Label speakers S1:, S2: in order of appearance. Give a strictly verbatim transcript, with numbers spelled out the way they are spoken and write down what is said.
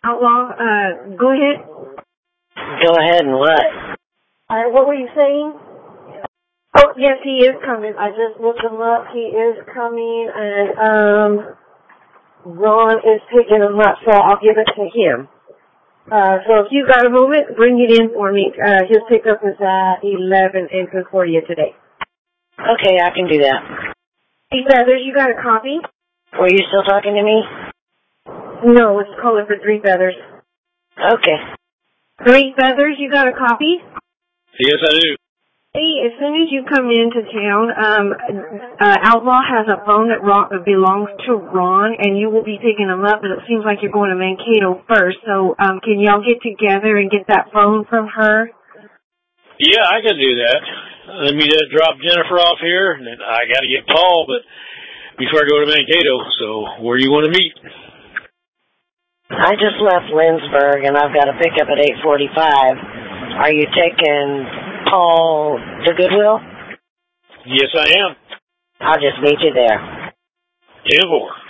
S1: Outlaw, uh, go ahead.
S2: Go ahead and what?
S1: Uh, what were you saying? Oh, yes, he is coming. I just looked him up. He is coming, and, um, Ron is picking him up, so I'll give it to him. Uh, so if you got a moment, bring it in for me. Uh, his pickup is at eleven in Concordia today.
S2: Okay, I can do that.
S1: Hey, Feathers, you got a copy?
S2: Were you still talking to me?
S1: No, it's calling for Three Feathers.
S2: Okay.
S1: Three Feathers, you got a copy?
S3: Yes, I do.
S1: Hey, as soon as you come into town, um, uh, Outlaw has a phone that ro- belongs to Ron, and you will be picking him up, but it seems like you're going to Mankato first, so um, can y'all get together and get that phone from her?
S3: Yeah, I can do that. Let me just drop Jennifer off here, and then I got to get Paul, but before I go to Mankato, so where do you want to meet?
S2: I just left Lindsberg, and I've got a pickup at eight forty-five. Are you taking Paul to Goodwill?
S3: Yes, I am.
S2: I'll just meet you there.
S3: ten four.